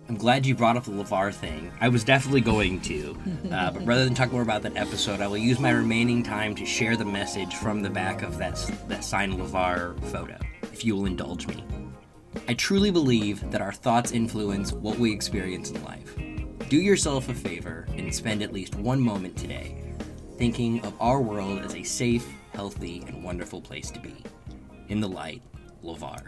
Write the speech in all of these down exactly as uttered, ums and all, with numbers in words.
I'm glad you brought up the LeVar thing. I was definitely going to, uh, but rather than talk more about that episode, I will use my remaining time to share the message from the back of that, that signed LeVar photo, if you will indulge me. I truly believe that our thoughts influence what we experience in life. Do yourself a favor and spend at least one moment today thinking of our world as a safe, healthy, and wonderful place to be. In the light, LeVar.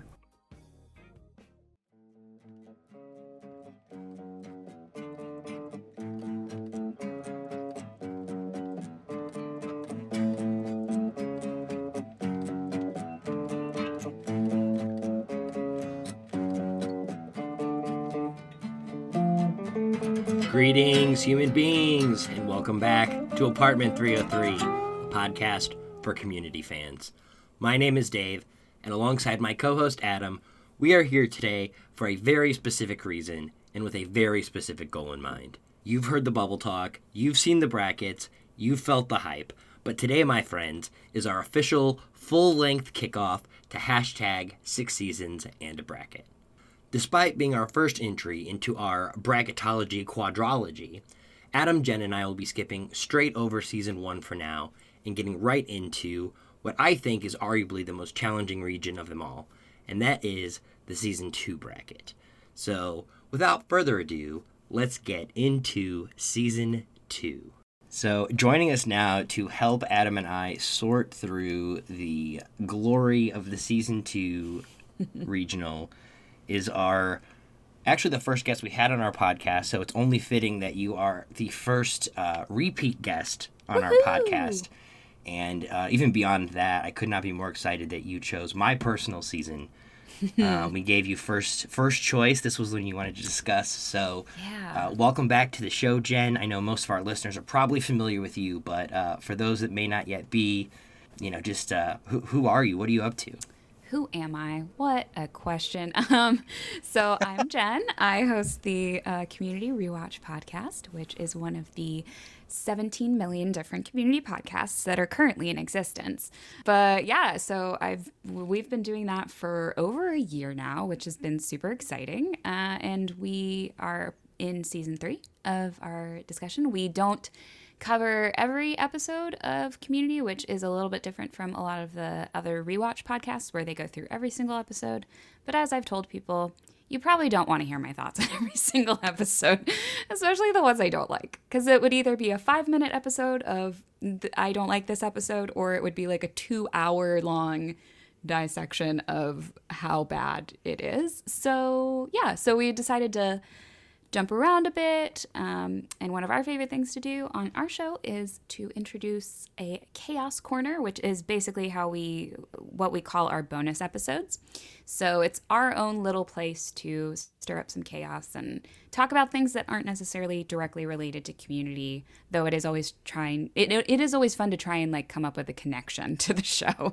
Greetings, human beings, and welcome back to Apartment three oh three, a podcast for community fans. My name is Dave, and alongside my co-host Adam, we are here today for a very specific reason and with a very specific goal in mind. You've heard the bubble talk, you've seen the brackets, you've felt the hype, but today, my friends, is our official full-length kickoff to hashtag six seasons and a bracket. Despite being our first entry into our bracketology quadrology, Adam, Jen, and I will be skipping straight over season one for now and getting right into what I think is arguably the most challenging region of them all, and that is the season two bracket. So, without further ado, let's get into season two. So, joining us now to help Adam and I sort through the glory of the season two regional is our, actually the first guest we had on our podcast, so it's only fitting that you are the first uh, repeat guest on Woo-hoo! Our podcast. And uh, even beyond that, I could not be more excited that you chose my personal season. uh, we gave you first first choice. This was when you wanted to discuss. So yeah. uh, welcome back to the show, Jen. I know most of our listeners are probably familiar with you, but uh, for those that may not yet be, you know, just uh, who, who are you? What are you up to? Who am I? What a question. Um, so I'm Jen. I host the uh, Community Rewatch podcast, which is one of the seventeen million different community podcasts that are currently in existence. But yeah, so I've we've been doing that for over a year now, which has been super exciting. Uh, and we are in season three of our discussion. We don't cover every episode of Community, which is a little bit different from a lot of the other rewatch podcasts where they go through every single episode. But as I've told people, you probably don't want to hear my thoughts on every single episode, especially the ones I don't like, because it would either be a five-minute episode of I don't like this episode, or it would be like a two-hour-long dissection of how bad it is. So yeah, so we decided to jump around a bit, um, and one of our favorite things to do on our show is to introduce a chaos corner, which is basically how we what we call our bonus episodes. So it's our own little place to stir up some chaos and talk about things that aren't necessarily directly related to community, though it is always trying it, it is always fun to try and like come up with a connection to the show.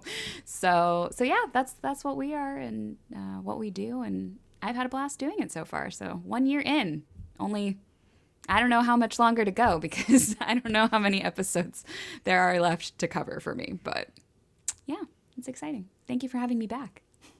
So so yeah, that's that's what we are and uh, what we do, and I've had a blast doing it so far. So one year in, only, I don't know how much longer to go because I don't know how many episodes there are left to cover for me. But yeah, it's exciting. Thank you for having me back.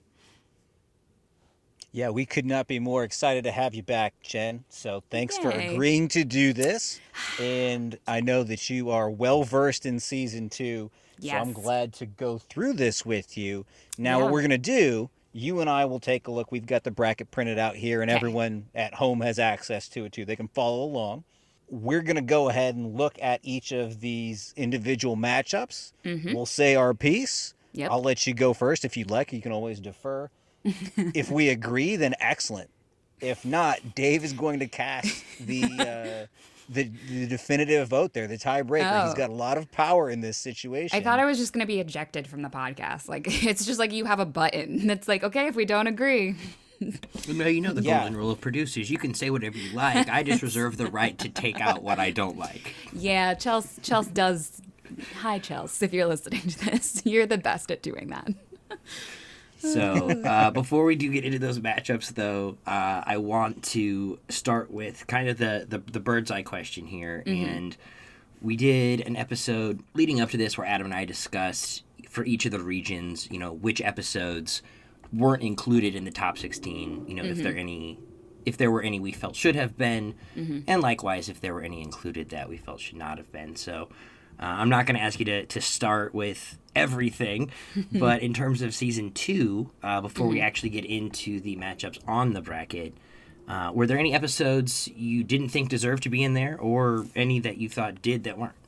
Yeah, we could not be more excited to have you back, Jen. So thanks Yay. for agreeing to do this. And I know that you are well-versed in season two. Yes. So I'm glad to go through this with you. Now, Yeah. what we're going to do, you and I will take a look. We've got the bracket printed out here, and Okay. everyone at home has access to it, too. They can follow along. We're going to go ahead and look at each of these individual matchups. Mm-hmm. We'll say our piece. Yep. I'll let you go first if you'd like. You can always defer. If we agree, then excellent. If not, Dave is going to cast the uh, the, the definitive vote there, the tiebreaker. Oh. He's got a lot of power in this situation. I thought I was just going to be ejected from the podcast. Like, it's just like you have a button that's like, okay, if we don't agree. No, you know the Yeah. golden rule of producers. You can say whatever you like. I just reserve the right to take out what I don't like. Yeah, Chelsea, Chelsea does. Hi, Chelsea, if you're listening to this. You're the best at doing that. So uh, before we do get into those matchups, though, uh, I want to start with kind of the, the, the bird's eye question here. Mm-hmm. And we did an episode leading up to this where Adam and I discussed for each of the regions, you know, which episodes weren't included in the top sixteen, you know, mm-hmm. if there are any if there were any we felt should have been, Mm-hmm. and likewise if there were any included that we felt should not have been. So uh, I'm not going to ask you to, to start with everything, but in terms of season two, uh, before Mm-hmm. we actually get into the matchups on the bracket, uh, were there any episodes you didn't think deserved to be in there, or any that you thought did that weren't?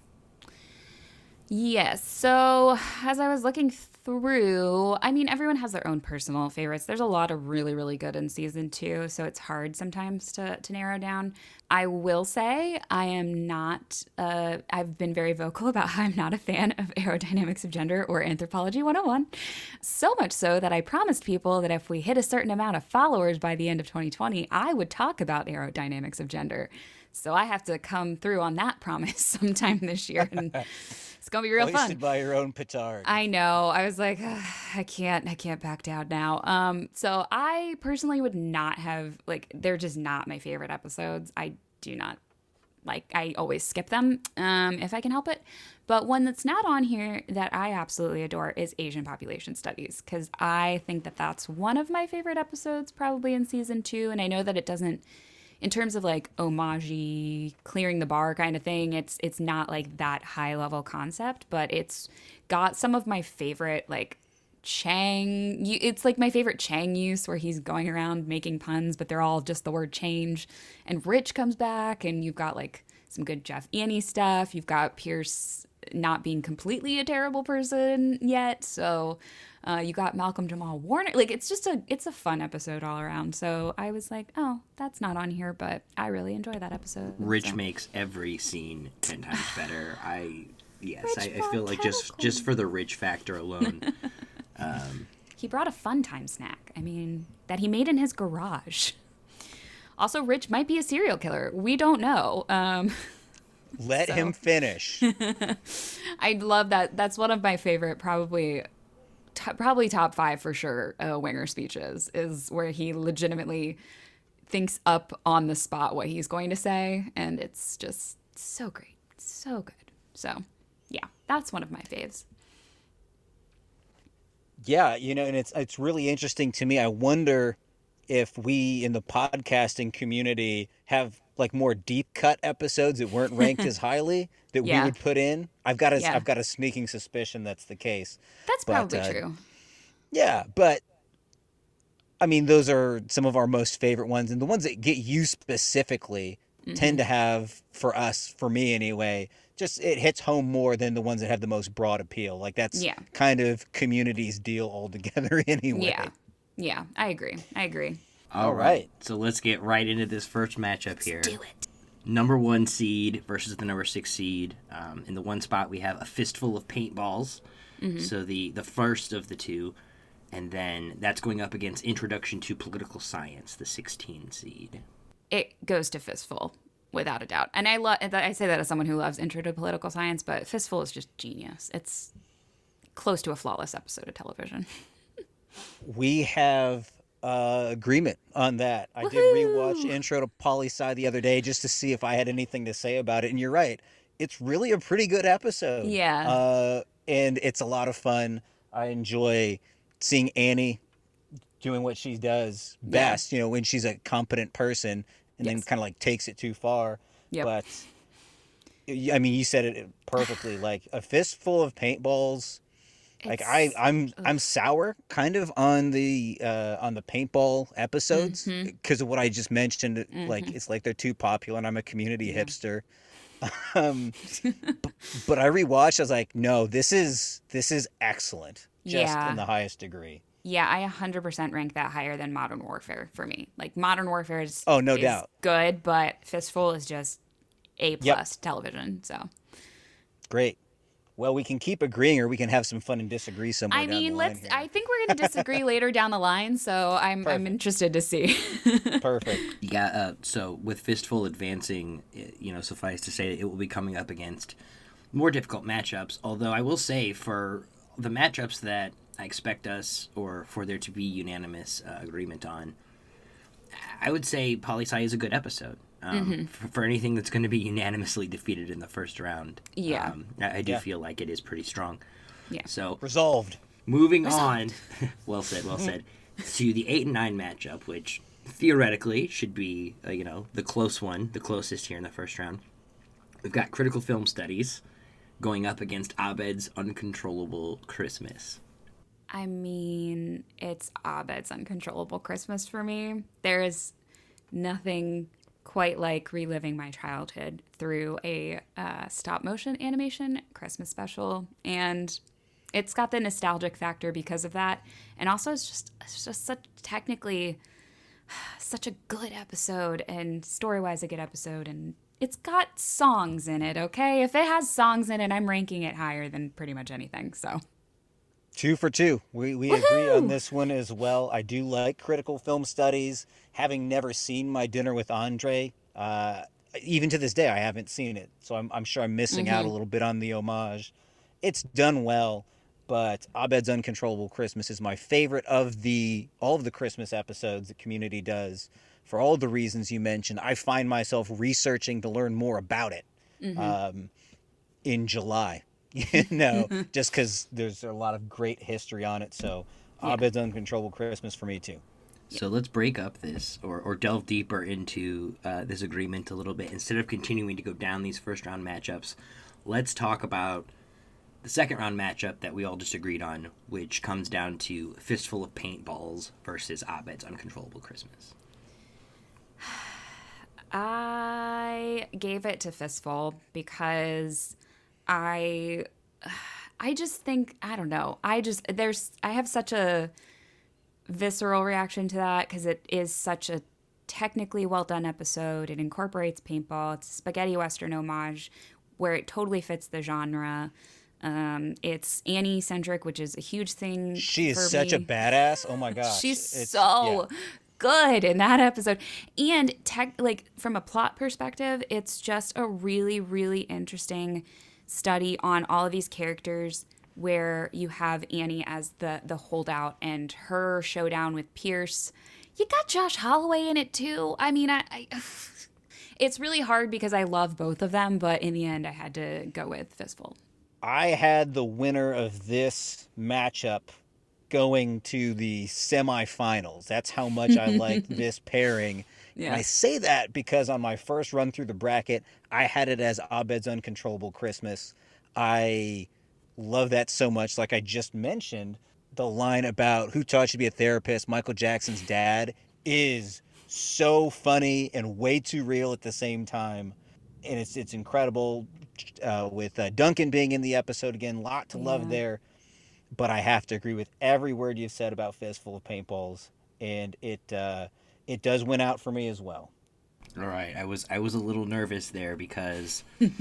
Yes. So as I was looking through, I mean, everyone has their own personal favorites. There's a lot of really, really good in season two, so it's hard sometimes to, to narrow down. I will say I am not, uh, I've been very vocal about how I'm not a fan of aerodynamics of gender or Anthropology one oh one. So much so that I promised people that if we hit a certain amount of followers by the end of twenty twenty, I would talk about aerodynamics of gender. So I have to come through on that promise sometime this year. And it's gonna be real Hoisted fun. by your own petard. I know. I was like, "Ugh, I can't, I can't back down now. Um, so I personally would not have like, they're just not my favorite episodes. I do not like. I always skip them um, if I can help it. But one that's not on here that I absolutely adore is Asian Population Studies, because I think that that's one of my favorite episodes probably in season two. And I know that it doesn't. In terms of like homage, clearing the bar kind of thing, it's it's not like that high level concept, but it's got some of my favorite like Chang. It's like my favorite Chang use where he's going around making puns, but they're all just the word change. And Rich comes back, and you've got like some good Jeff Annie stuff. You've got Pierce not being completely a terrible person yet, so. Uh, you got Malcolm Jamal Warner. Like, it's just a, it's a fun episode all around. So I was like, oh, that's not on here, but I really enjoy that episode. Rich so. makes every scene ten times better. I yes, Rich I, I feel like just Chemical. just for the Rich factor alone. um, He brought a fun time snack. I mean, that he made in his garage. Also, Rich might be a serial killer. We don't know. Um, Let so. him finish. I love that. That's one of my favorite, probably. T- probably top five for sure, uh, Winger speeches, is where he legitimately thinks up on the spot what he's going to say, and it's just so great. So good. So, yeah, that's one of my faves. Yeah, you know, and it's it's really interesting to me. I wonder if we in the podcasting community have like more deep cut episodes that weren't ranked as highly that Yeah. we would put in. I've got a Yeah. have got a sneaking suspicion that's the case. That's But, probably uh, true. Yeah, but I mean, those are some of our most favorite ones, and the ones that get you specifically Mm-hmm. tend to have, for us, for me anyway, just it hits home more than the ones that have the most broad appeal. Like that's Yeah. kind of community's deal altogether anyway. Yeah. Yeah, I agree. I agree. all All right. right. So let's get right into this first matchup here. Do it. Number one seed versus the number six seed. Um, in the one spot, we have a fistful of paintballs. Mm-hmm. So the, the first of the two. And then that's going up against Introduction to Political Science, the sixteen seed. It goes to Fistful, without a doubt. And I love. I say that as someone who loves Intro to Political Science, but Fistful is just genius. It's close to a flawless episode of television. We have uh, agreement on that. I did Woohoo! rewatch Intro to Poli Sci the other day just to see if I had anything to say about it, and you're right. It's really a pretty good episode. Yeah. Uh, and it's a lot of fun. I enjoy seeing Annie doing what she does best, you know, when she's a competent person and then Yes. kind of like takes it too far. Yep. But y- I mean, you said it perfectly. Like a fistful of paintballs. Like I, It's- I'm, I'm sour kind of on the uh, on the paintball episodes Mm-hmm. because of what I just mentioned. Like it's like they're too popular, and I'm a community hipster. um, b- but I rewatched. I was like, no, this is this is excellent, just Yeah. in the highest degree. Yeah, I one hundred percent rank that higher than Modern Warfare for me. Like, Modern Warfare is, Oh, no is doubt. good, but Fistful is just A plus television. So, Great. Well, we can keep agreeing, or we can have some fun and disagree somewhere. I down mean, the line let's. here. I think we're going to disagree later down the line. So I'm I'm Perfect. interested to see. Perfect. Yeah, uh, so with Fistful advancing, i- you know, suffice to say, it will be coming up against more difficult matchups. Although I will say, for the matchups that I expect us, or for there to be unanimous uh, agreement on, I would say Poli Sci is a good episode. Um, Mm-hmm. for, for anything that's going to be unanimously defeated in the first round. Yeah. Um, I, I do Yeah. feel like it is pretty strong. Yeah. So Resolved. moving on, well said, well said, to the eight and nine matchup, which theoretically should be, uh, you know, the close one, the closest here in the first round. We've got Critical Film Studies going up against Abed's Uncontrollable Christmas. I mean, it's Abed's Uncontrollable Christmas for me. There is nothing quite like reliving my childhood through a uh, stop-motion animation Christmas special, and it's got the nostalgic factor because of that, and also it's just it's just such technically such a good episode, and story-wise a good episode, and it's got songs in it. Okay, if it has songs in it, I'm ranking it higher than pretty much anything. So. Two for two. We we Woohoo! agree on this one as well. I do like Critical Film Studies. Having never seen My Dinner with Andre, uh, even to this day, I haven't seen it. So I'm I'm sure I'm missing Mm-hmm. out a little bit on the homage. It's done well, but Abed's Uncontrollable Christmas is my favorite of the all of the Christmas episodes that Community does. For all the reasons you mentioned, I find myself researching to learn more about it Mm-hmm. um, in July. You know, just because there's a lot of great history on it. So Yeah. Abed's Uncontrollable Christmas for me too. So let's break up this or, or delve deeper into uh, this agreement a little bit. Instead of continuing to go down these first round matchups, let's talk about the second round matchup that we all just agreed on, which comes down to Fistful of Paintballs versus Abed's Uncontrollable Christmas. I gave it to Fistful because I I just think I don't know. I just there's I have such a visceral reaction to that because it is such a technically well done episode. It incorporates paintball. It's a spaghetti western homage where it totally fits the genre. Um, it's Annie centric, which is a huge thing. She is for such me. a badass. Oh my gosh. She's It's- so yeah. good in that episode. And tech, like from a plot perspective, it's just a really, really interesting study on all of these characters where you have Annie as the the holdout and her showdown with Pierce. You got Josh Holloway in it too. I mean, I, I it's really hard because I love both of them, but in the end I had to go with Fistful. I had the winner of this matchup going to the semifinals. That's how much I like this pairing. Yeah. And I say that because on my first run through the bracket, I had it as Abed's Uncontrollable Christmas. I love that so much. Like I just mentioned, the line about who taught you to be a therapist, Michael Jackson's dad, is so funny and way too real at the same time. And it's it's incredible uh, with uh, Duncan being in the episode again. Lot to love Yeah. there. But I have to agree with every word you've said about Fistful of Paintballs. And it uh, it does win out for me as well. All right, I was I was a little nervous there because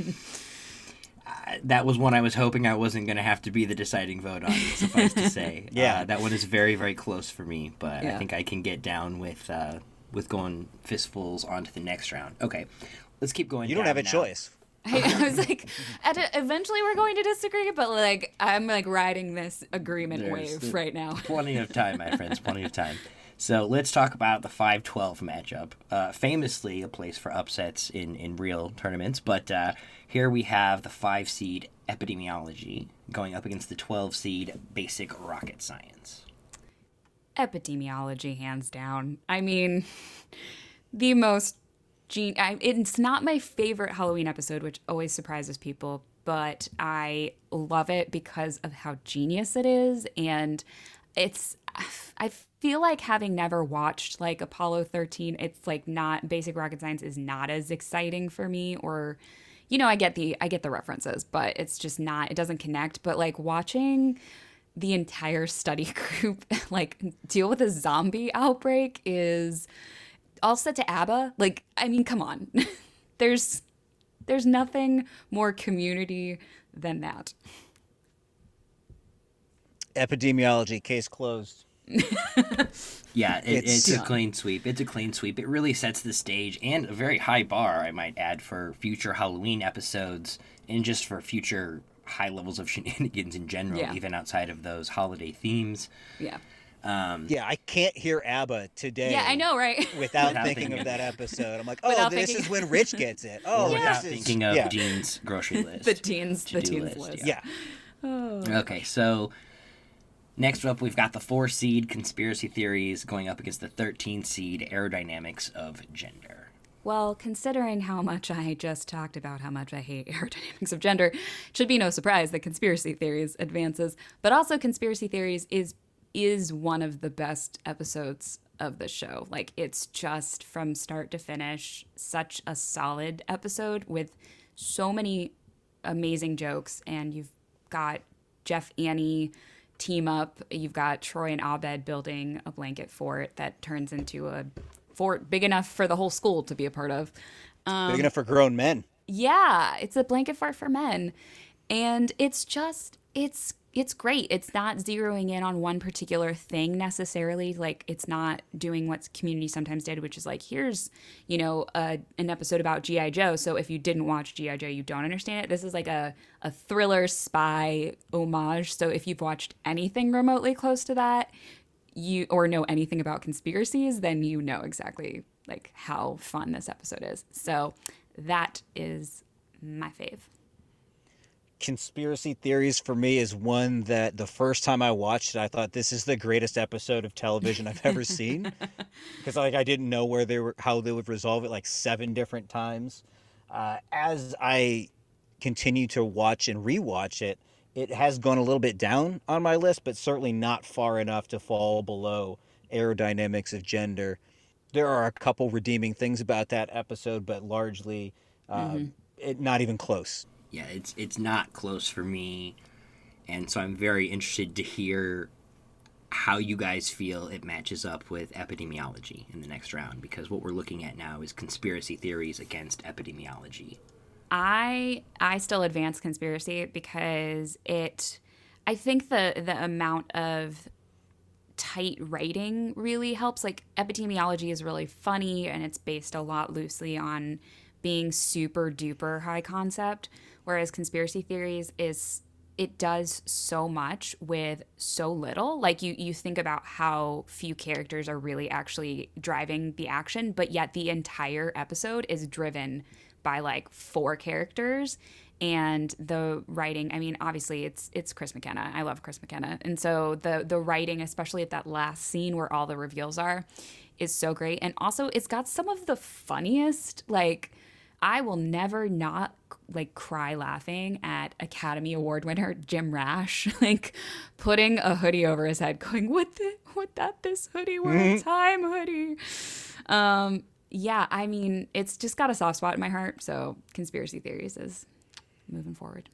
uh, that was one I was hoping I wasn't going to have to be the deciding vote on. Suffice to say, Yeah. uh, that one is very very close for me. But I Yeah. think I can get down with uh, with going Fistfuls on to the next round. Okay, let's keep going. You don't down have a now. choice. I, I was like, at a, eventually we're going to disagree, but like I'm like riding this agreement There's wave the- right now. Plenty of time, my friends. Plenty of time. So let's talk about the five twelve matchup. Uh, famously a place for upsets in, in real tournaments, but uh, here we have the five seed Epidemiology going up against the twelve seed Basic Rocket Science. Epidemiology, hands down. I mean, the most gen- I, it's not my favorite Halloween episode, which always surprises people, but I love it because of how genius it is, and it's. I feel like having never watched like Apollo thirteen, it's like not Basic Rocket Science is not as exciting for me, or you know, I get the I get the references, but it's just not it doesn't connect. But like watching the entire study group like deal with a zombie outbreak is all set to ABBA. Like, I mean, come on. there's there's nothing more Community than that. Epidemiology, case closed. Yeah, it, It's- it's a clean sweep. It's a clean sweep. It really sets the stage and a very high bar, I might add, for future Halloween episodes and just for future high levels of shenanigans in general, Yeah. even outside of those holiday themes. Yeah. Yeah, I can't hear ABBA today. Yeah, I know, right? Without, Without thinking thinking of of that episode. I'm like, oh, Without this thinking- is when Rich gets it. Oh, Or without this is thinking of yeah. Dean's grocery list. the teens, the to-do teens list. Yeah. Okay, so Next up, we've got the four seed Conspiracy Theories going up against the thirteen seed Aerodynamics of Gender. Well, considering how much I just talked about how much I hate Aerodynamics of Gender, it should be no surprise that Conspiracy Theories advances. But also, Conspiracy Theories is is one of the best episodes of the show. Like, it's just from start to finish such a solid episode with so many amazing jokes, and you've got Jeff Annie team up. You've got Troy and Abed building a blanket fort that turns into a fort big enough for the whole school to be a part of. Um, Big enough for grown men. yeah, it's a blanket fort for men. And it's just, it's it's great. It's not zeroing in on one particular thing necessarily. Like, it's not doing what Community sometimes did, which is like, here's, you know, a, an episode about G I. Joe. So if you didn't watch G I. Joe, you don't understand it. This is like a, a thriller spy homage. So if you've watched anything remotely close to that, you or know anything about conspiracies, then you know exactly like how fun this episode is. So that is my fave. Conspiracy Theories for me is one that the first time I watched it, I thought this is the greatest episode of television I've ever seen, because like I didn't know where they were, how they would resolve it, like seven different times. Uh, as I continue to watch and rewatch it, it has gone a little bit down on my list, but certainly not far enough to fall below Aerodynamics of Gender. There are a couple redeeming things about that episode, but largely uh, mm-hmm. it, not even close. Yeah, it's it's not close for me, and so I'm very interested to hear how you guys feel it matches up with epidemiology in the next round, because what we're looking at now is conspiracy theories against epidemiology. I I still advance conspiracy because it, I think the the amount of tight writing really helps. Like, epidemiology is really funny and it's based a lot loosely on being super duper high concept, whereas conspiracy theories is, it does so much with so little. Like, you you think about how few characters are really actually driving the action, but yet the entire episode is driven by like four characters. And the writing, I mean, obviously it's it's Chris McKenna. I love Chris McKenna. And so the the writing, especially at that last scene where all the reveals are, is so great. And also it's got some of the funniest, like, I will never not like cry laughing at Academy Award winner Jim Rash, like putting a hoodie over his head going, what the, what that this hoodie one time hoodie. Um, yeah, I mean, it's just got a soft spot in my heart. So conspiracy theories is moving forward.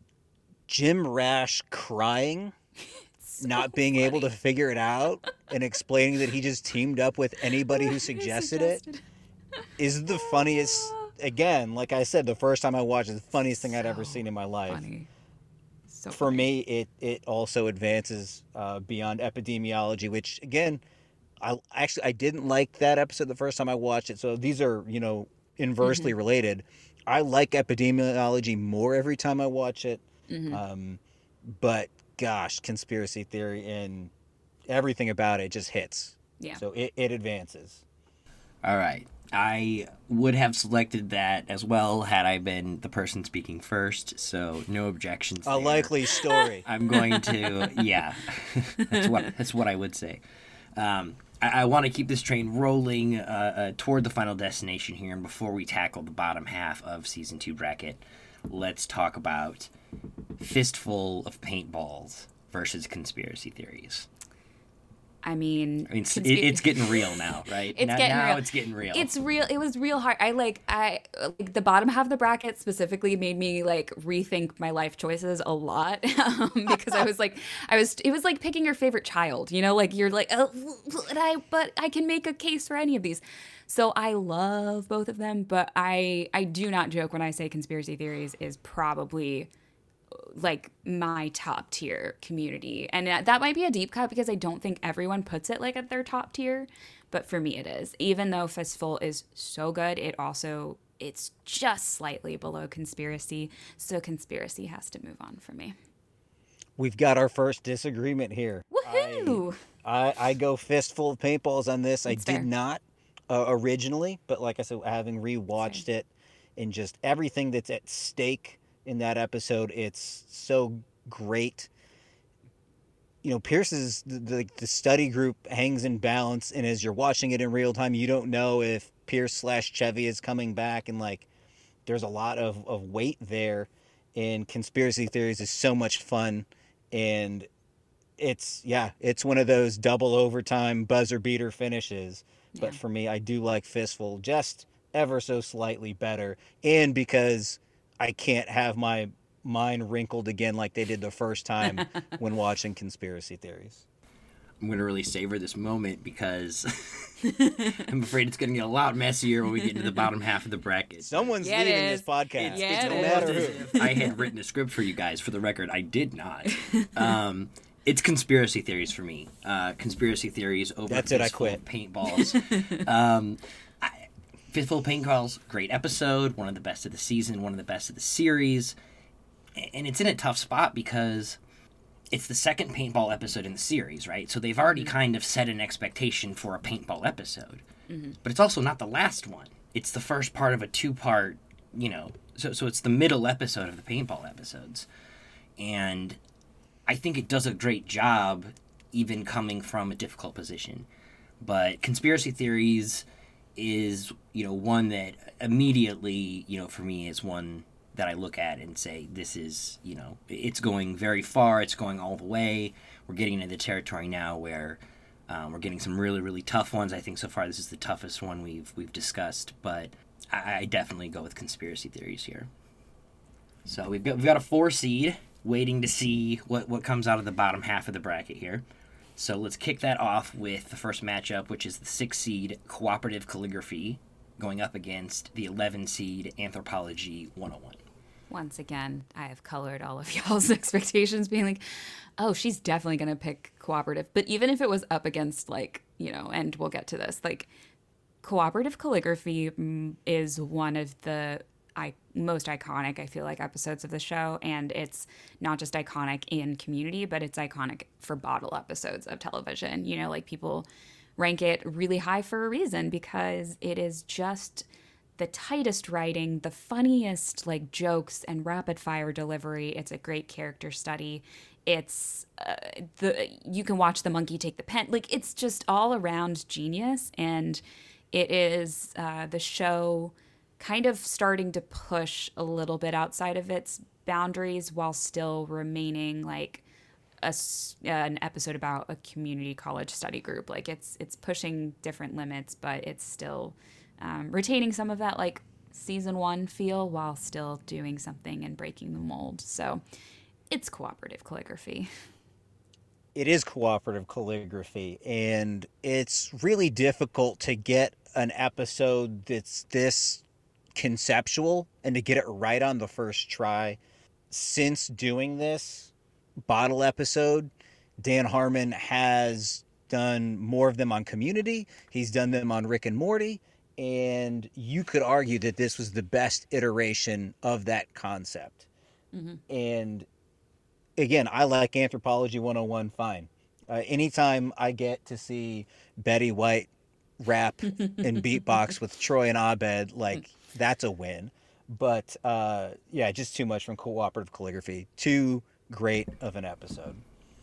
Jim Rash crying, So not being funny. able to figure it out, and explaining that he just teamed up with anybody who suggested it, is the funniest. Again, like I said, the first time I watched it, the funniest thing I'd ever seen in my life. Funny. So For funny. me, it it also advances uh, beyond epidemiology, which again, I actually I didn't like that episode the first time I watched it. So these are, you know, inversely mm-hmm. related. I like epidemiology more every time I watch it. Mm-hmm. Um, but gosh, conspiracy theory and everything about it just hits. Yeah. So it, it advances. All right. I would have selected that as well had I been the person speaking first, so no objections A there. likely story. I'm going to, yeah, that's what that's what I would say. Um, I, I want to keep this train rolling uh, uh, toward the final destination here, and before we tackle the bottom half of Season two bracket, let's talk about Fistful of Paintballs versus Conspiracy Theories. I mean, I mean, consp- it, it's getting real now, right? It's now, getting now real. it's getting real. It's real. It was real hard. I like, I like the bottom half of the bracket specifically made me like rethink my life choices a lot um, because I was like, I was, it was like picking your favorite child, you know, like you're like, oh, but I, but I can make a case for any of these. So I love both of them, but I, I do not joke when I say conspiracy theories is probably like my top tier Community, and that might be a deep cut because I don't think everyone puts it like at their top tier, but for me it is. Even though Fistful is so good, it also it's just slightly below Conspiracy, so Conspiracy has to move on for me. We've got our first disagreement here. Woohoo! I, I, I go Fistful of Paintballs on this. That's I did fair. not uh, originally, but like I said, having rewatched it and just everything that's at stake in that episode, it's so great. you know, Pierce's the, the the study group hangs in balance, and as you're watching it in real time, you don't know if Pierce slash Chevy is coming back, and like there's a lot of, of weight there. And Conspiracy Theories is so much fun, and it's yeah, it's one of those double overtime buzzer beater finishes. Yeah. But for me, I do like Fistful just ever so slightly better, and because I can't have my mind wrinkled again like they did the first time when watching Conspiracy Theories. I'm going to really savor this moment because I'm afraid it's going to get a lot messier when we get into the bottom half of the bracket. Someone's yeah, leading this podcast. It's, yeah, it's no matter who. I had written a script for you guys. For the record, I did not. Um, it's Conspiracy Theories for me. Uh, conspiracy Theories over That's it, I quit. Paintballs. um, I, Fistful of Paintballs, great episode. One of the best of the season. One of the best of the series. And it's in a tough spot because it's the second paintball episode in the series, right? So they've already mm-hmm. kind of set an expectation for a paintball episode. Mm-hmm. But it's also not the last one. It's the first part of a two-part, you know, so so it's the middle episode of the paintball episodes. And I think it does a great job even coming from a difficult position. But Conspiracy Theories is, you know, one that immediately, you know, for me is one that I look at and say, this is, you know, it's going very far. It's going all the way. We're getting into the territory now where um, we're getting some really, really tough ones. I think so far this is the toughest one we've we've discussed, but I, I definitely go with Conspiracy Theories here. So we've got we've got a four seed waiting to see what, what comes out of the bottom half of the bracket here. So let's kick that off with the first matchup, which is the six seed Cooperative Calligraphy going up against the eleven seed Anthropology one oh one. Once again, I have colored all of y'all's expectations being like, oh, she's definitely going to pick Cooperative. But even if it was up against, like, you know, and we'll get to this, like, Cooperative Calligraphy is one of the I, most iconic, I feel like, episodes of the show. And it's not just iconic in Community, but it's iconic for bottle episodes of television. You know, like, people rank it really high for a reason because it is just the tightest writing, the funniest like jokes and rapid fire delivery. It's a great character study. It's uh, the you can watch the monkey take the pen. Like, it's just all around genius, and it is uh, the show kind of starting to push a little bit outside of its boundaries while still remaining like a, an episode about a community college study group. Like, it's it's pushing different limits, but it's still Um, retaining some of that like season one feel while still doing something and breaking the mold. So it's Cooperative Calligraphy. It is Cooperative Calligraphy, and it's really difficult to get an episode that's this conceptual and to get it right on the first try. Since doing this bottle episode, Dan Harmon has done more of them on Community. He's done them on Rick and Morty. And you could argue that this was the best iteration of that concept. Mm-hmm. And again, I like Anthropology one oh one fine. Uh, anytime I get to see Betty White rap and beatbox with Troy and Abed, like, that's a win. But uh, yeah, just too much from Cooperative Calligraphy. Too great of an episode.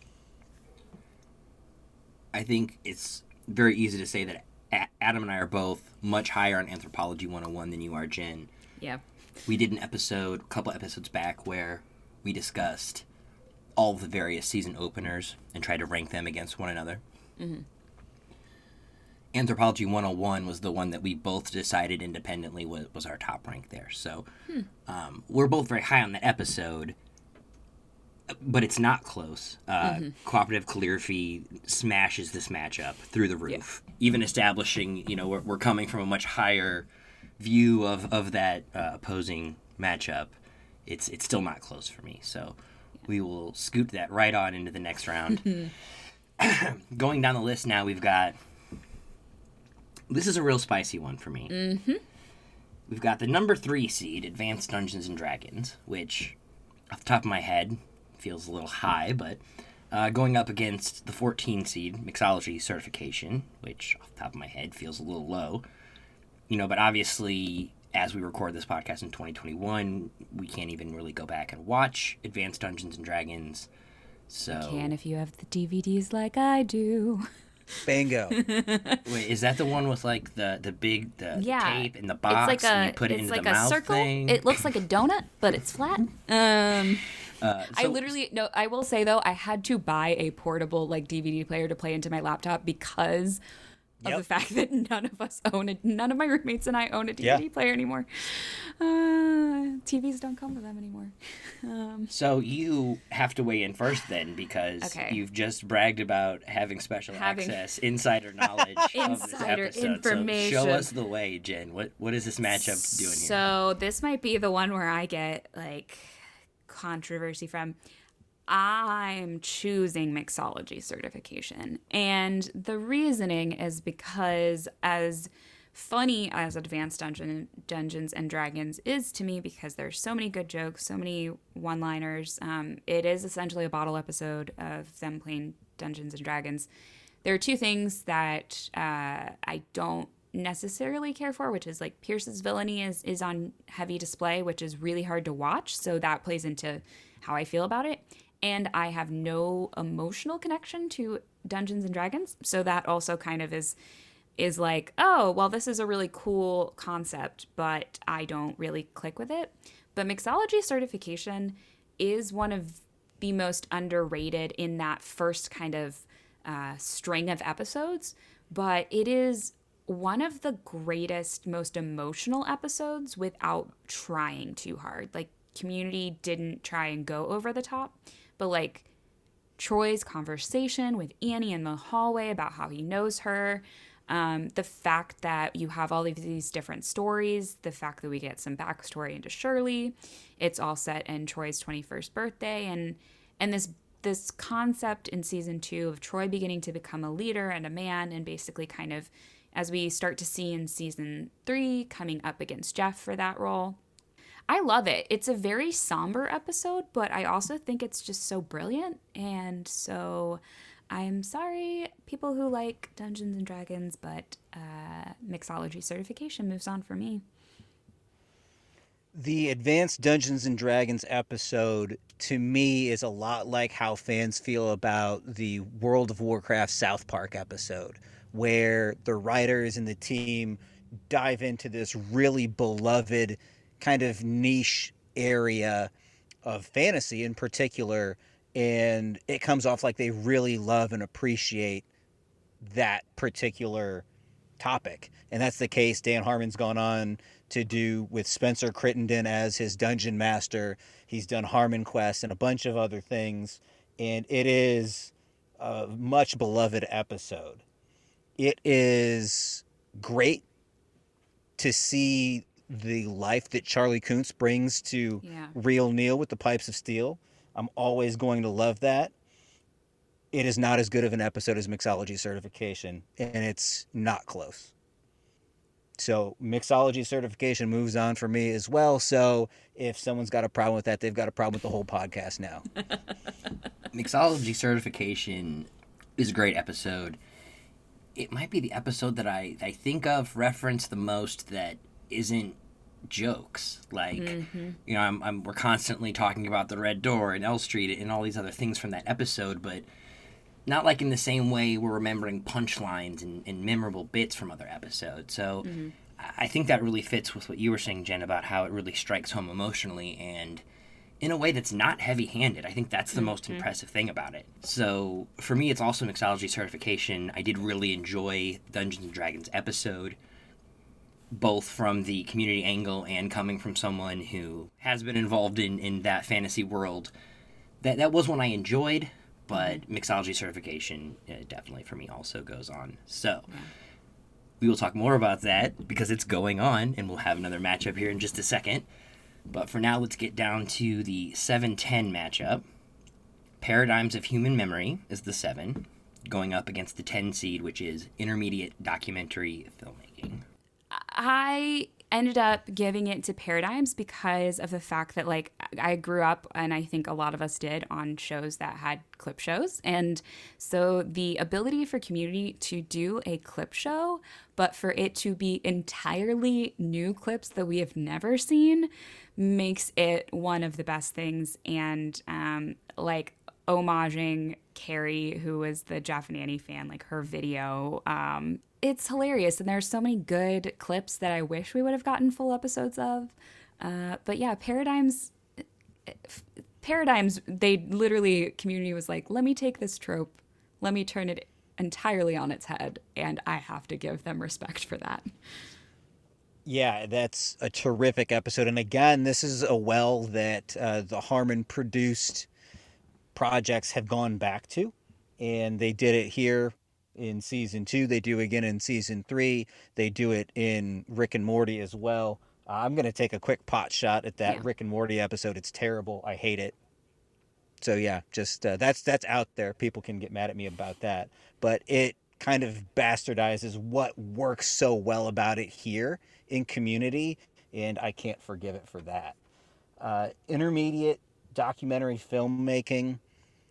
I think it's very easy to say that Adam and I are both much higher on Anthropology one oh one than you are, Jen. Yeah. We did an episode, a couple episodes back, where we discussed all of the various season openers and tried to rank them against one another. Mm-hmm. Anthropology one oh one was the one that we both decided independently was, was our top rank there. So hmm. um, we're both very high on that episode, but it's not close. Uh, mm-hmm. Cooperative Calligraphy smashes this matchup through the roof. Yeah. Even establishing, you know, we're, we're coming from a much higher view of, of that uh, opposing matchup. It's it's still not close for me. So yeah. we will scoot that right on into the next round. Going down the list now, we've got... This is a real spicy one for me. Mm-hmm. We've got the number three seed, Advanced Dungeons and Dragons, which, off the top of my head, feels a little high, but uh, going up against the fourteen seed Mixology Certification, which off the top of my head feels a little low. You know, but obviously, as we record this podcast in twenty twenty-one, we can't even really go back and watch Advanced Dungeons and Dragons. So Can if you have the D V Ds like I do. Bingo. wait, is that the one with like the the big the Yeah, tape and the box it's like a and you put it it's into like the a mouth circle. thing? It looks like a donut, but it's flat. Um, uh, I so- literally no. I will say though, I had to buy a portable like D V D player to play into my laptop because of Yep. the fact that none of us own it. None of my roommates and I own a D V D Yeah. player anymore. Uh, T Vs don't come with them anymore. Um, So you have to weigh in first then, because Okay. you've just bragged about having special Having- access, insider knowledge of this Insider episode. So information. show us the way, Jen. What what is this matchup doing here? So this might be the one where I get like controversy from. I'm choosing mixology certification. And the reasoning is because as funny as Advanced Dungeon, Dungeons and Dragons is to me, because there's so many good jokes, so many one-liners, um, it is essentially a bottle episode of them playing Dungeons and Dragons. There are two things that uh, I don't necessarily care for, which is like Pierce's villainy is, is on heavy display, which is really hard to watch. So that plays into how I feel about it. And I have no emotional connection to Dungeons and Dragons. So that also kind of is is like, oh, well, this is a really cool concept, but I don't really click with it. But mixology certification is one of the most underrated in that first kind of uh, string of episodes. But it is one of the greatest, most emotional episodes without trying too hard. Like, Community didn't try and go over the top, but like Troy's conversation with Annie in the hallway about how he knows her, um, the fact that you have all of these different stories, the fact that we get some backstory into Shirley, it's all set in Troy's twenty-first birthday, and and this this concept in season two of Troy beginning to become a leader and a man, and basically kind of as we start to see in season three coming up against Jeff for that role. I love it. It's a very somber episode, but I also think it's just so brilliant. And so I'm sorry, people who like Dungeons and Dragons, but uh, mixology certification moves on for me. The Advanced Dungeons and Dragons episode, to me, is a lot like how fans feel about the World of Warcraft South Park episode, where the writers and the team dive into this really beloved kind of niche area of fantasy in particular, and it comes off like they really love and appreciate that particular topic. And that's the case Dan Harmon's gone on to do with Spencer Crittenden as his dungeon master. He's done Harmon Quest and a bunch of other things, and it is a much beloved episode. It is great to see the life that Charlie Kuntz brings to Yeah. Real Neil with the Pipes of Steel. I'm always going to love that. It is not as good of an episode as Mixology Certification, and it's not close. So Mixology Certification moves on for me as well. So if someone's got a problem with that, they've got a problem with the whole podcast now. Mixology certification is a great episode. It might be the episode that I, I think of, reference the most that isn't jokes. Like, Mm-hmm. you know, I'm, I'm we're constantly talking about the Red Door and L Street and all these other things from that episode, but not like in the same way we're remembering punchlines and, and memorable bits from other episodes. So Mm-hmm. I I think that really fits with what you were saying, Jen, about how it really strikes home emotionally and in a way that's not heavy-handed. I think that's the most impressive thing about it. So for me, it's also mixology certification. I did really enjoy Dungeons and Dragons episode, both from the community angle and coming from someone who has been involved in, in that fantasy world. That that was one I enjoyed, but mixology certification uh, definitely for me also goes on. So we will talk more about that because it's going on, and we'll have another matchup here in just a second. But for now, let's get down to the seven ten matchup. Paradigms of Human Memory is the seven, going up against the ten seed, which is Intermediate Documentary Filmmaking. I ended up giving it to Paradigms because of the fact that, like, I grew up, and I think a lot of us did, on shows that had clip shows. And so the ability for Community to do a clip show, but for it to be entirely new clips that we have never seen, makes it one of the best things. And, um, like, homaging Carrie, who was the Jeff Nanny fan, like her video. Um, it's hilarious. And there's so many good clips that I wish we would have gotten full episodes of. Uh, but yeah, Paradigms, Paradigms, they literally, Community was like, let me take this trope, let me turn it entirely on its head. And I have to give them respect for that. Yeah, that's a terrific episode. And again, this is a well that uh, the Harmon produced projects have gone back to. And they did it here in season two. They do again in season three. They do it in Rick and Morty as well. Uh, I'm going to take a quick pot shot at that yeah. Rick and Morty episode. It's terrible. I hate it. So yeah, just uh, that's that's out there. People can get mad at me about that. But it kind of bastardizes what works so well about it here in Community, and I can't forgive it for that. Uh, intermediate documentary filmmaking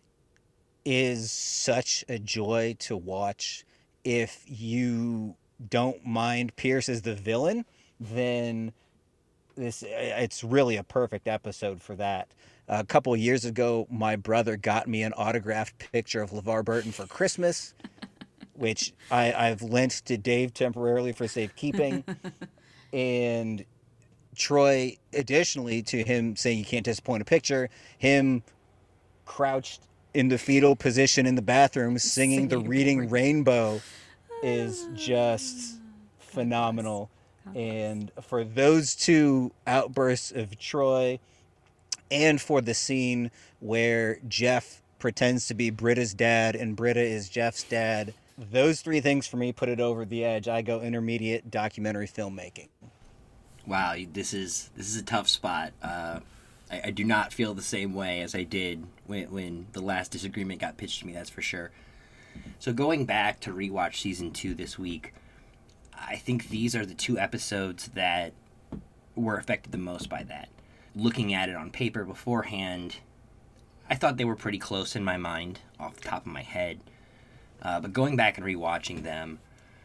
is such a joy to watch. If you don't mind Pierce as the villain, then this it's really a perfect episode for that. A couple of years ago, my brother got me an autographed picture of LeVar Burton for Christmas, which I, I've lent to Dave temporarily for safekeeping. And Troy, additionally to him saying you can't disappoint a picture, him crouched in the fetal position in the bathroom singing, singing the Reading Rainbow is just phenomenal. And for those two outbursts of Troy, and for the scene where Jeff pretends to be Britta's dad and Britta is Jeff's dad, those three things for me put it over the edge. I go intermediate documentary filmmaking. Wow, this is this is a tough spot. Uh, I, I do not feel the same way as I did when when the last disagreement got pitched to me, that's for sure. So going back to rewatch season two this week, I think these are the two episodes that were affected the most by that. Looking at it on paper beforehand, I thought they were pretty close in my mind, off the top of my head. Uh, but going back and rewatching them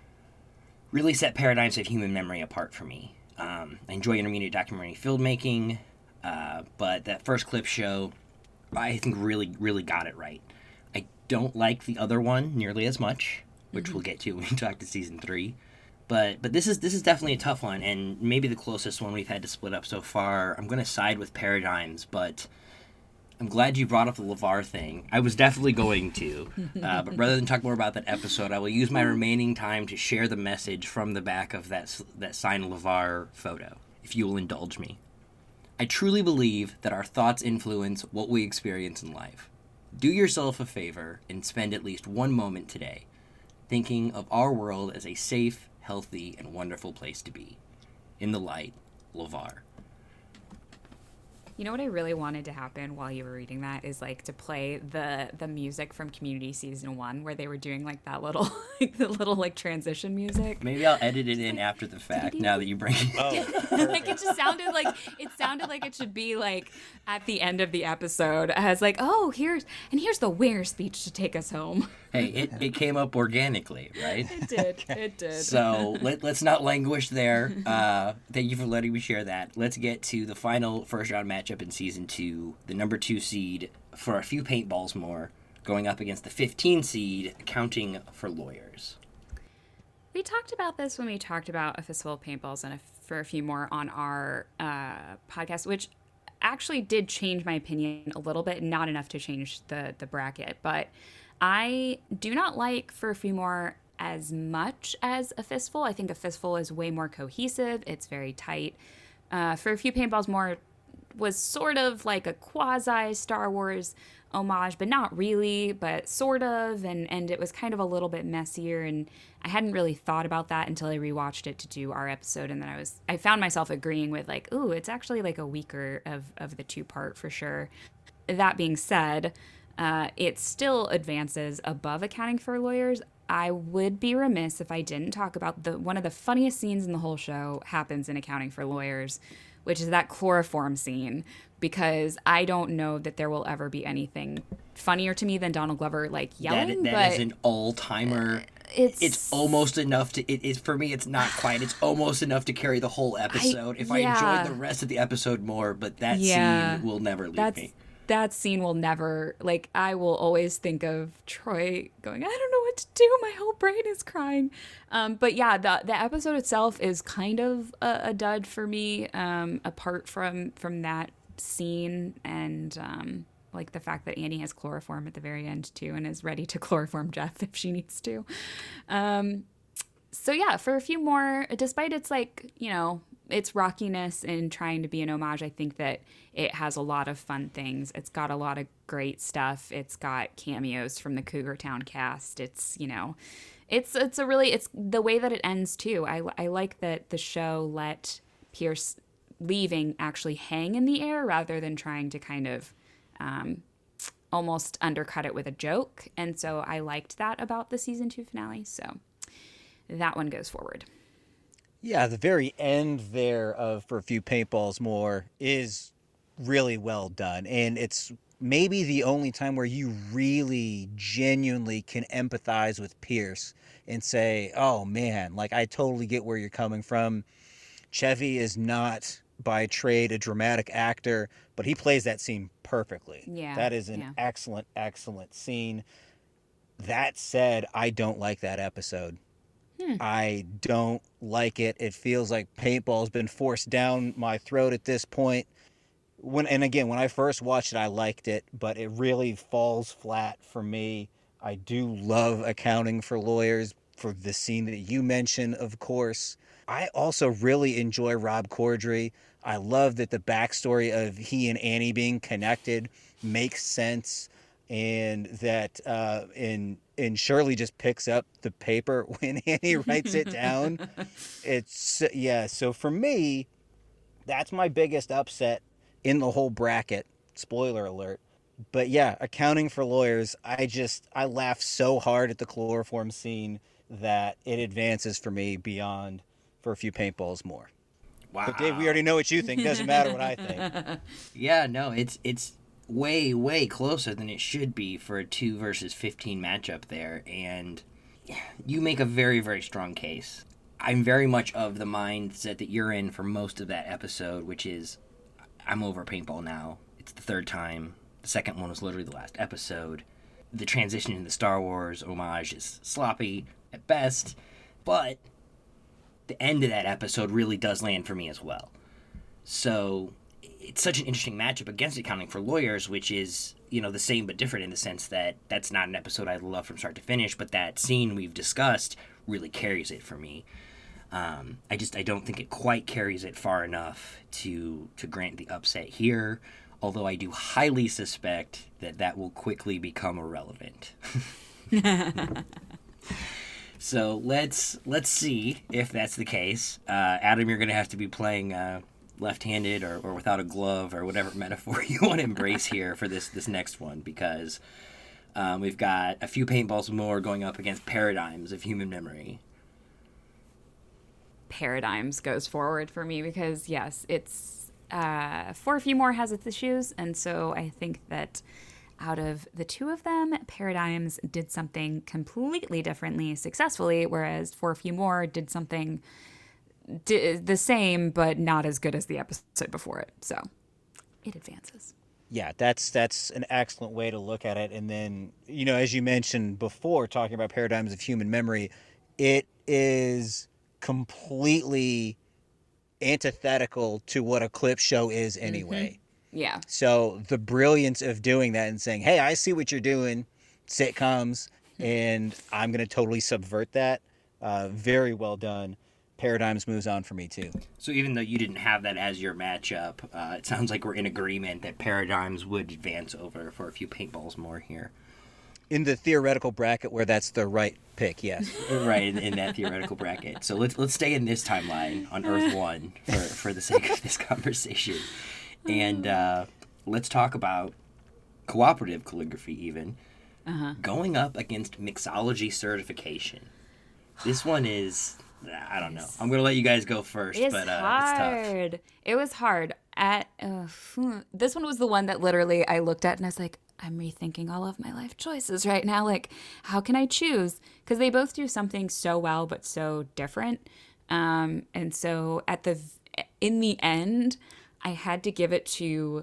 really set Paradigms of Human Memory apart for me. Um, I enjoy intermediate documentary filmmaking, uh, but that first clip show, I think really, really got it right. I don't like the other one nearly as much, which mm-hmm. we'll get to when we talk to season three. But but this is this is definitely a tough one, and maybe the closest one we've had to split up so far. I'm going to side with Paradigms, but I'm glad you brought up the LeVar thing. I was definitely going to. Uh, but rather than talk more about that episode, I will use my remaining time to share the message from the back of that, that signed LeVar photo, if you will indulge me. I truly believe that our thoughts influence what we experience in life. Do yourself a favor and spend at least one moment today thinking of our world as a safe, healthy, and wonderful place to be. In the light, LeVar. You know what I really wanted to happen while you were reading that is like to play the the music from Community season one where they were doing like that little like the little like transition music. Maybe I'll edit it in after the fact now that you bring it. Oh, like it just sounded like it sounded like it should be like at the end of the episode as like, oh, here's and here's the winner speech to take us home. Hey, it, it came up organically, right? It did. It did. So let, let's not languish there. Uh, thank you for letting me share that. Let's get to the final first round matchup in season two. The number two seed for a few paintballs more going up against the fifteen seed accounting for lawyers. We talked about this when we talked about a fistful of paintballs and a, for a few more on our uh, podcast, which actually did change my opinion a little bit, not enough to change the, the bracket, but I do not like For a Few More as much as A Fistful. I think A Fistful is way more cohesive. It's very tight. Uh, For a Few Paintballs More was sort of like a quasi Star Wars homage, but not really, but sort of. And, and it was kind of a little bit messier. And I hadn't really thought about that until I rewatched it to do our episode. And then I was, I found myself agreeing with like, ooh, it's actually like a weaker of, of the two part for sure. That being said, Uh, it still advances above Accounting for Lawyers. I would be remiss if I didn't talk about the one of the funniest scenes in the whole show happens in Accounting for Lawyers, which is that chloroform scene, because I don't know that there will ever be anything funnier to me than Donald Glover like yelling. That, that but is an all-timer. It's it's almost enough to it is for me. It's not quite. It's almost enough to carry the whole episode. I, if yeah. I enjoyed the rest of the episode more, but that yeah, scene will never leave that's, me. that scene will never, like, I will always think of Troy going, I don't know what to do. My whole brain is crying. Um, but yeah, the the episode itself is kind of a, a dud for me, um, apart from from that scene and um, like the fact that Annie has chloroform at the very end too and is ready to chloroform Jeff if she needs to. Um, so yeah, for a few more, despite its like, you know, its rockiness and trying to be an homage, I think that it has a lot of fun things. It's got a lot of great stuff. It's got cameos from the Cougar Town cast. It's, you know, it's it's a really, it's the way that it ends too. I, I like that the show let Pierce leaving actually hang in the air rather than trying to kind of um, almost undercut it with a joke. And so I liked that about the season two finale. So that one goes forward. Yeah, the very end there of For a Few Paintballs More is really well done. And it's maybe the only time where you really genuinely can empathize with Pierce and say, oh man, like I totally get where you're coming from. Chevy is not by trade a dramatic actor, but he plays that scene perfectly. Yeah. That is an yeah. excellent, excellent scene. That said, I don't like that episode. Hmm. I don't like it. It feels like paintball's been forced down my throat at this point. When and again, when I first watched it, I liked it, but it really falls flat for me. I do love Accounting for Lawyers for the scene that you mentioned, of course. I also really enjoy Rob Corddry. I love that the backstory of he and Annie being connected makes sense, and that uh, in and Shirley just picks up the paper when Annie writes it down. It's yeah. So for me, that's my biggest upset in the whole bracket. Spoiler alert. But yeah, Accounting for Lawyers. I just I laugh so hard at the chloroform scene that it advances for me beyond For a Few Paintballs More. Wow. But Dave, we already know what you think. Doesn't matter what I think. Yeah, no, it's it's way, way closer than it should be for a two versus fifteen matchup there. And you make a very, very strong case. I'm very much of the mindset that you're in for most of that episode, which is I'm over paintball now. It's the third time. The second one was literally the last episode. The transition into the Star Wars homage is sloppy at best, but the end of that episode really does land for me as well. So it's such an interesting matchup against Accounting for Lawyers, which is, you know, the same but different in the sense that that's not an episode I love from start to finish, but that scene we've discussed really carries it for me. Um, I just I don't think it quite carries it far enough to to grant the upset here, although I do highly suspect that that will quickly become irrelevant. So let's let's see if that's the case. Uh, Adam, you're going to have to be playing uh, left-handed or, or without a glove or whatever metaphor you want to embrace here for this this next one, because um, we've got A Few Paintballs More going up against Paradigms of Human Memory. Paradigms goes forward for me because, yes, it's uh, For a Few More has its issues, and so I think that out of the two of them, Paradigms did something completely differently successfully, whereas For a Few More did something d- the same but not as good as the episode before it. So it advances. Yeah, that's that's an excellent way to look at it. And then, you know, as you mentioned before, talking about Paradigms of Human Memory, it is completely antithetical to what a clip show is anyway. Mm-hmm. Yeah. So the brilliance of doing that and saying, hey, I see what you're doing, sitcoms, and I'm going to totally subvert that. Uh, very well done. Paradigms moves on for me, too. So even though you didn't have that as your matchup, uh, it sounds like we're in agreement that Paradigms would advance over For a Few Paintballs More here. In the theoretical bracket where that's the right pick, yes. Right, in, in that theoretical bracket. So let's let's stay in this timeline on Earth One for, for the sake of this conversation. And uh, let's talk about cooperative calligraphy even, uh-huh. going up against mixology certification. This one is, I don't know. I'm going to let you guys go first, it's but uh, hard. it's tough. It was hard. At uh, This one was the one that literally I looked at and I was like, I'm rethinking all of my life choices right now. Like, how can I choose? Because they both do something so well but so different. Um, and so at the in the end, I had to give it to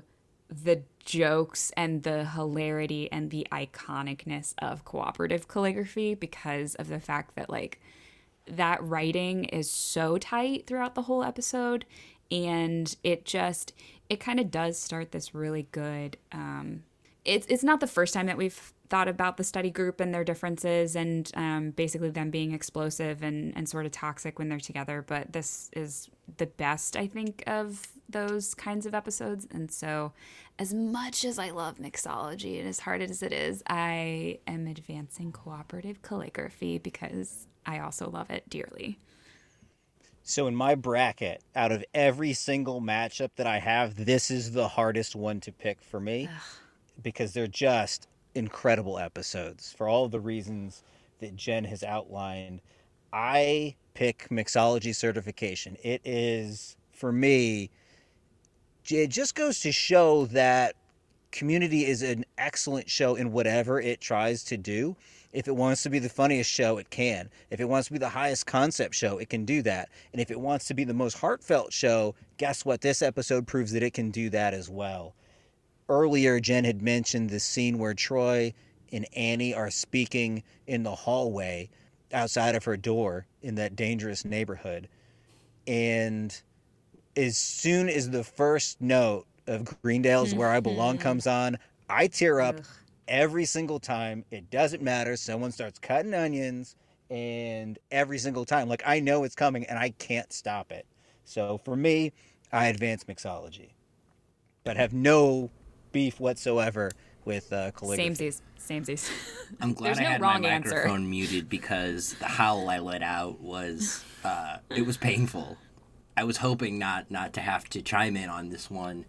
the jokes and the hilarity and the iconicness of cooperative calligraphy because of the fact that like that writing is so tight throughout the whole episode, and it just it kind of does start this really good um it's it's not the first time that we've thought about the study group and their differences and um, basically them being explosive and, and sort of toxic when they're together. But this is the best, I think, of those kinds of episodes. And so as much as I love mixology and as hard as it is, I am advancing cooperative calligraphy because I also love it dearly. So in my bracket, out of every single matchup that I have, this is the hardest one to pick for me. Ugh. Because they're just incredible episodes for all of the reasons that Jen has outlined. I pick mixology certification. It is, for me, it just goes to show that Community is an excellent show in whatever it tries to do. If it wants to be the funniest show, it can. If it wants to be the highest concept show, it can do that. And if it wants to be the most heartfelt show, guess what? This episode proves that it can do that as well. Earlier, Jen had mentioned the scene where Troy and Annie are speaking in the hallway outside of her door in that dangerous neighborhood. And as soon as the first note of Greendale's Where I Belong comes on, I tear up Ugh. every single time. It doesn't matter. Someone starts cutting onions, and every single time. Like, I know it's coming, and I can't stop it. So for me, I advance mixology. But have no beef whatsoever with uh, calligraphy. Samesies. Samesies. I'm glad There's I no had wrong my answer. microphone muted because the howl I let out was, uh, it was painful. I was hoping not, not to have to chime in on this one.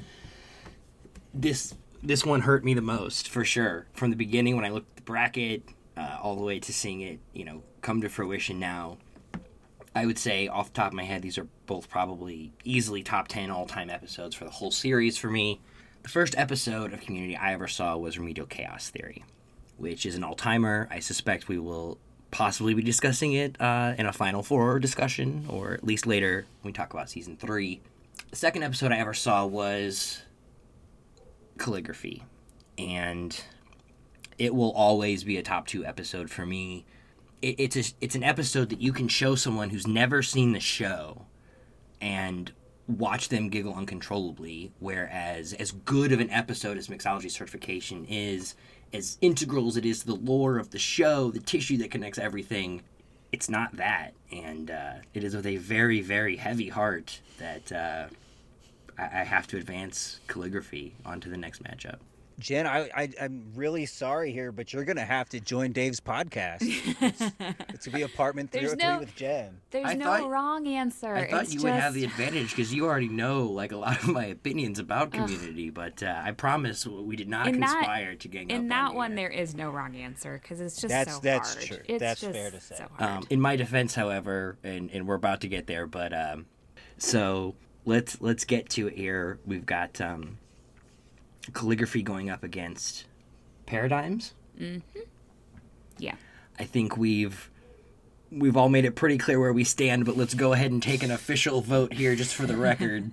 This this one hurt me the most, for sure. From the beginning when I looked at the bracket, uh, all the way to seeing it, you know, come to fruition now. I would say, off the top of my head, these are both probably easily top ten all-time episodes for the whole series for me. The first episode of Community I ever saw was Remedial Chaos Theory, which is an all-timer. I suspect we will possibly be discussing it uh, in a Final Four discussion, or at least later when we talk about Season three. The second episode I ever saw was Calligraphy, and it will always be a top two episode for me. It, it's, a, it's an episode that you can show someone who's never seen the show and watch them giggle uncontrollably, whereas as good of an episode as Mixology Certification is, as integral as it is to the lore of the show, the tissue that connects everything, it's not that. And uh, it is with a very, very heavy heart that uh, I-, I have to advance Calligraphy onto the next matchup. Jen, I, I, I'm really sorry here, but you're going to have to join Dave's podcast. It's, it's going to be Apartment three oh three no, with Jen. There's I no thought, wrong answer. I thought it's you just... would have the advantage because you already know like a lot of my opinions about Community, Ugh. but uh, I promise we did not in conspire that, to gang In up that on one, you. there is no wrong answer because it's just that's, so that's hard. True. It's that's just fair to say. So hard. Um, in my defense, however, and, and we're about to get there, but um, so let's let's get to it here. We've got um, Calligraphy going up against Paradigms. Mm-hmm. Yeah. I think we've we've all made it pretty clear where we stand, but let's go ahead and take an official vote here just for the record.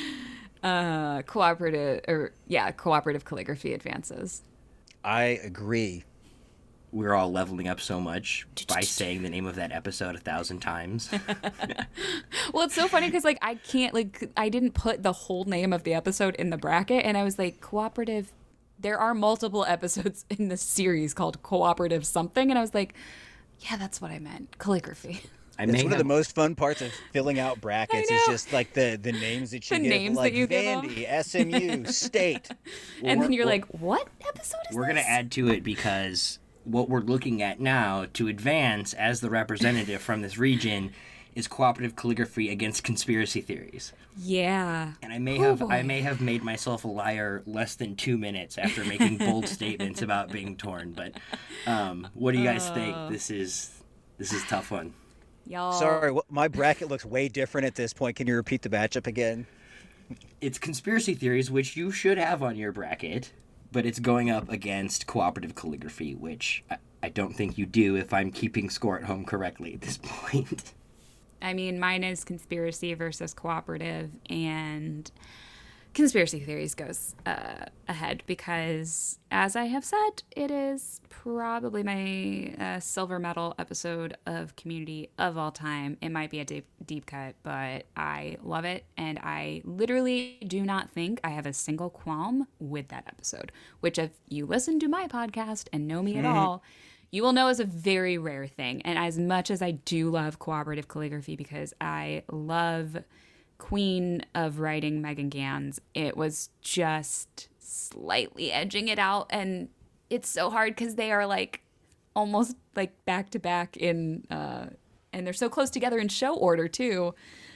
uh, cooperative, or yeah, cooperative calligraphy advances. I agree. We're all leveling up so much by saying the name of that episode a thousand times. Well, it's so funny because like I can't like I didn't put the whole name of the episode in the bracket, and I was like cooperative. There are multiple episodes in this series called Cooperative something, and I was like, yeah, that's what I meant. Calligraphy. I It's may one have... of the most fun parts of filling out brackets is just like the, the names that you the give. names like that you Vandy, give S M U, State. Well, and then you're we're, like, what episode is we're this? We're going to add to it because what we're looking at now to advance as the representative from this region is cooperative calligraphy against conspiracy theories. Yeah. And I may oh, have boy. I may have made myself a liar less than two minutes after making bold statements about being torn. But um, what do you guys uh, think? This is this is a tough one. Y'all. Sorry, my bracket looks way different at this point. Can you repeat the matchup again? It's conspiracy theories, which you should have on your bracket, but it's going up against cooperative calligraphy, which I, I don't think you do if I'm keeping score at home correctly at this point. I mean, mine is conspiracy versus cooperative, and Conspiracy Theories goes uh, ahead because, as I have said, it is probably my uh, silver medal episode of Community of all time. It might be a deep, deep cut, but I love it, and I literally do not think I have a single qualm with that episode, which if you listen to my podcast and know me mm-hmm. at all, you will know is a very rare thing. And as much as I do love cooperative calligraphy because I love Queen of Writing Megan Gans, it was just slightly edging it out, and it's so hard because they are like almost like back to back in uh and they're so close together in show order too.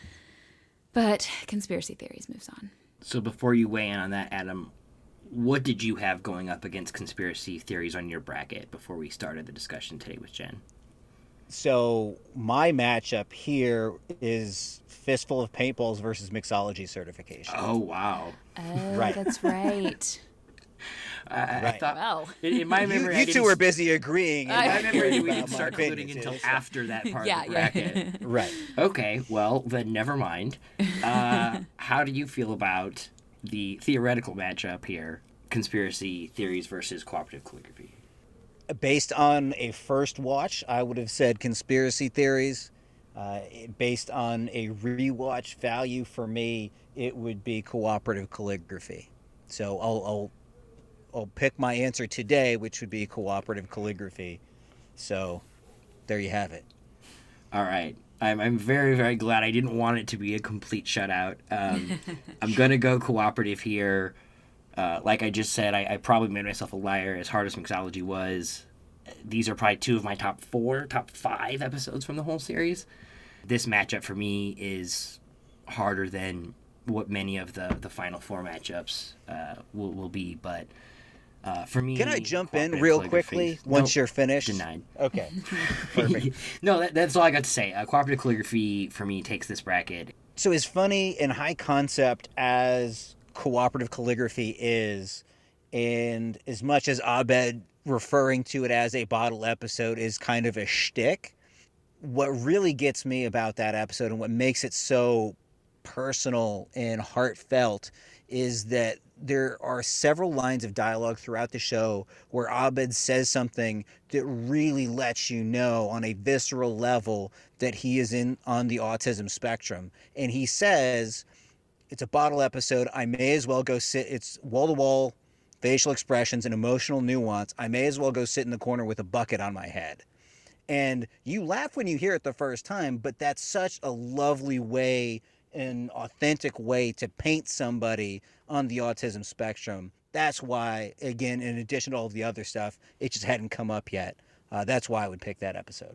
But Conspiracy Theories moves on. So before you weigh in on that, Adam, what did you have going up against Conspiracy Theories on your bracket before we started the discussion today with Jen? So my matchup here is Fistful of Paintballs versus Mixology Certification. Oh, wow. Oh, right. That's right. I, right. I thought, well, in, in my memory, you, you two were busy agreeing. In my memory, we didn't start concluding until after that part yeah, of the bracket. Yeah. Right. Okay, well, then never mind. Uh, how do you feel about the theoretical matchup here, Conspiracy Theories versus Cooperative Calligraphy? Based on a first watch, I would have said Conspiracy Theories. Uh, based on a rewatch value for me, it would be Cooperative Calligraphy. So I'll, I'll I'll pick my answer today, which would be Cooperative Calligraphy. So there you have it. All right. I'm I'm very, very glad. I didn't want it to be a complete shutout. Um, I'm going to go cooperative here. Uh, like I just said, I, I probably made myself a liar as hard as Mixology was. These are probably two of my top four, top five episodes from the whole series. This matchup for me is harder than what many of the, the final four matchups uh, will, will be. But uh, for me... Can I jump in real quickly once nope, you're finished? Denied. Okay. Perfect. No, that, that's all I got to say. Uh, cooperative Calligraphy, for me, takes this bracket. So as funny and high concept as Cooperative Calligraphy is, and as much as Abed referring to it as a bottle episode is kind of a shtick, what really gets me about that episode and what makes it so personal and heartfelt is that there are several lines of dialogue throughout the show where Abed says something that really lets you know on a visceral level that he is in on the autism spectrum. And he says, it's a bottle episode, I may as well go sit, it's wall-to-wall facial expressions and emotional nuance, I may as well go sit in the corner with a bucket on my head. And you laugh when you hear it the first time, but that's such a lovely way, an authentic way to paint somebody on the autism spectrum. That's why, again, in addition to all of the other stuff, it just hadn't come up yet. Uh, that's why I would pick that episode.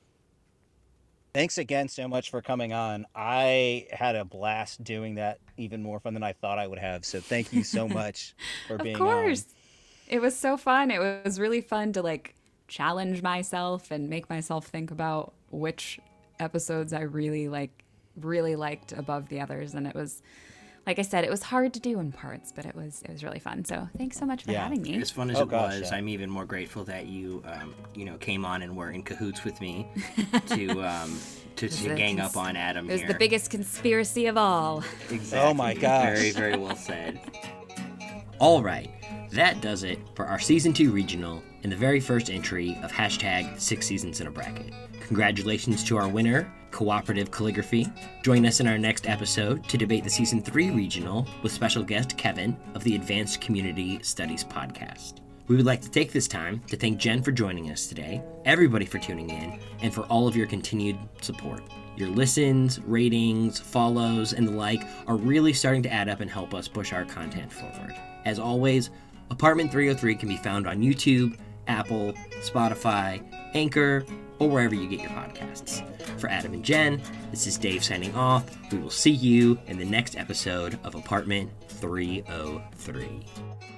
Thanks again so much for coming on. I had a blast doing that, even more fun than I thought I would have. So thank you so much for being on. Of course. On. It was so fun. It was really fun to like challenge myself and make myself think about which episodes I really like, really liked above the others. And it was, like I said, it was hard to do in parts, but it was it was really fun. So thanks so much for yeah. having me. As fun as oh, it gosh, was, yeah. I'm even more grateful that you, um, you know, came on and were in cahoots with me to um, to, to gang cons- up on Adam. It was here. the biggest conspiracy of all. Exactly. Oh my gosh. Very, very well said. All right, that does it for our season two regional and the very first entry of hashtag Six Seasons in a Bracket. Congratulations to our winner, Cooperative Calligraphy. Join us in our next episode to debate the season three regional with special guest Kevin of the Advanced Community Studies podcast. We would like to take this time to thank Jen for joining us today, everybody for tuning in, and for all of your continued support. Your listens, ratings, follows, and the like are really starting to add up and help us push our content forward. As always, Apartment three oh three can be found on YouTube, Apple, Spotify, Anchor, or wherever you get your podcasts. For Adam and Jen, this is Dave signing off. We will see you in the next episode of Apartment three oh three.